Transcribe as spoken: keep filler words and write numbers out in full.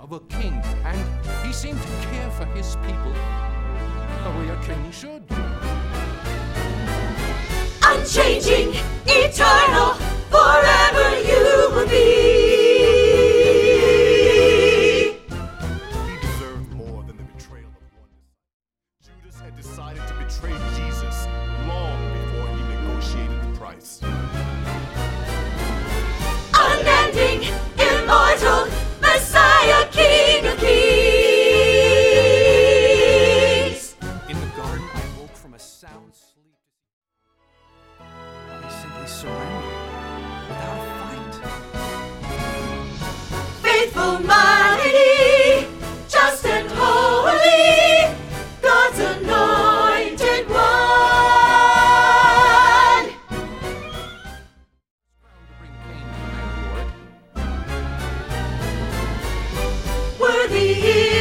of a king, and he seemed to care for his people the way a king should. Unchanging, eternal, forever you will be. He deserved more than the betrayal of one. Judas had decided to betray Jesus long before he negotiated the price. Unending, immortal, Messiah, King of Kings. In the garden, I woke from a sound sleep. I simply surrendered without a fight. Faithful, mighty, just and holy, God's anointed one. To bring Cain to the man who wore it. Worthy